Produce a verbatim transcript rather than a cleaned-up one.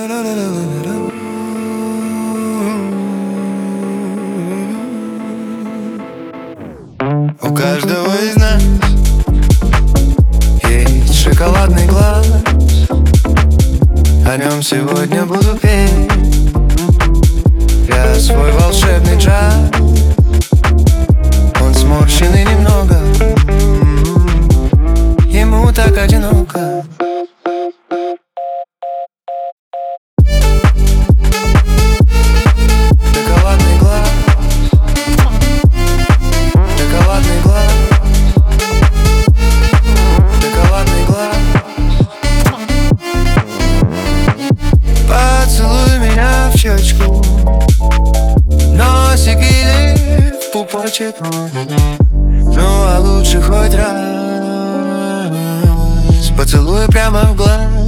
У каждого из нас есть шоколадный глаз. О нем сегодня буду петь я свой волшебный джаз. Он сморщенный немного, ему так одиноко. Шоколадный глаз, шоколадный глаз, шоколадный глаз. Поцелуй меня в щечку, носик или в пупочек. Ну а лучше хоть раз поцелуй прямо в глаз.